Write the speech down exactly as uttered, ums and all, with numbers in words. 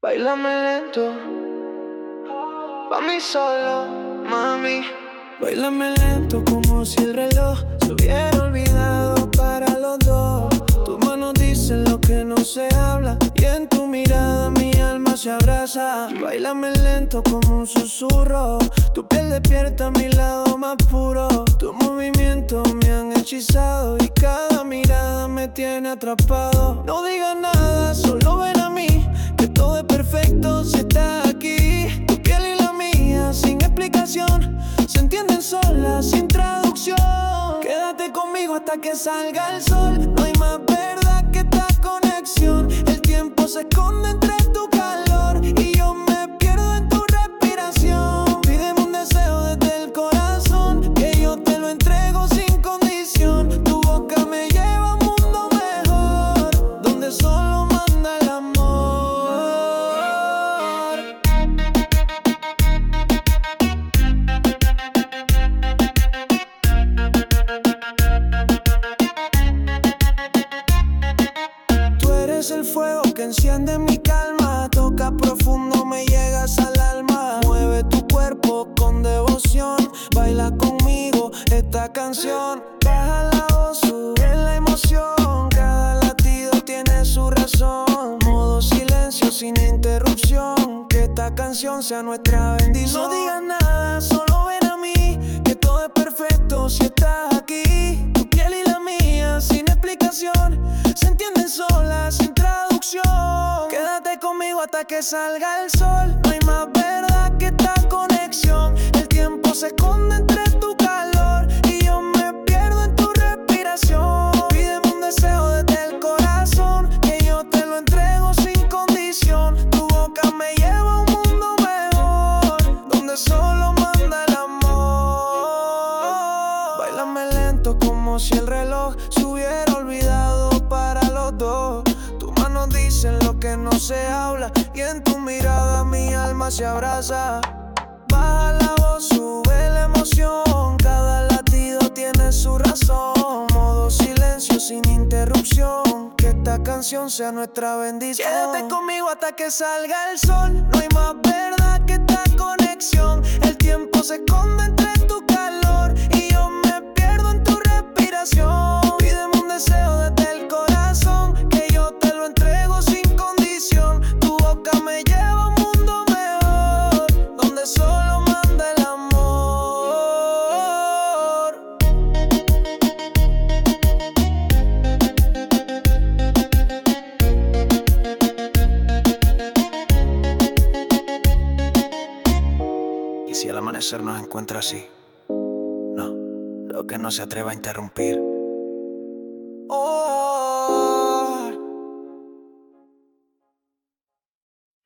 Báilame lento, pa' mí solo, mami. Báilame lento como si el reloj se hubiera olvidado para los dos. Tus manos dicen lo que no se habla y en tu mirada mi alma se abraza. Báilame lento como un susurro, tu piel despierta mi lado más puro. Tus movimientos me han hechizado y cada mirada me tiene atrapado. No digas nada, solo ven a mí, que todo es perfecto si estás aquí. Tu piel y la mía sin explicación se entienden solas, sin traducción. Quédate conmigo hasta que salga el sol. No hay más verdad que esta conexión. El tiempo se esconde entre tu calor y yo me pierdo en tu respiración. Pídeme un deseo desde el corazón, que yo te lo entrego sin condición. Tu boca me lleva a un mundo mejor, donde solo manda el amor. Eres el fuego que enciende mi calma, toca profundo, me llegas al alma. Mueve tu cuerpo con devoción, baila conmigo esta canción. Baja la voz, sube la emoción, cada latido tiene su razón. Modo silencio sin interrupción, que esta canción sea nuestra bendición. No digas nada, solo ven a mí, que todo es perfecto si estás aquí. Tu piel y la mía sin explicación se entienden solas, sin traducción. Quédate conmigo hasta que salga el sol. No hay más verdad que esta conexión. El tiempo se esconde entre tu calor y yo me pierdo en tu respiración. Pídeme un deseo desde el corazón, que yo te lo entrego sin condición. Tu boca me lleva a un mundo mejor, donde solo manda el amor. Báilame lento como si el reloj se hubiera olvidado para los dos. Tus manos dicen lo que no se habla y en tu mirada mi alma se abraza. Baja la voz, sube la emoción, cada latido tiene su razón. Modo silencio sin interrupción, que esta canción sea nuestra bendición. Quédate conmigo hasta que salga el sol. No hay más verdad que esta conexión. El tiempo se esconde entre tu calor y yo me pierdo en tu respiración. Pídeme un deseo desde el corazón, que yo te lo entrego sin condición. Tu boca me lleva a un mundo mejor, donde solo manda el amor. Y si al amanecer nos encuentra así, no, lo que no se atreva a interrumpir. Oh.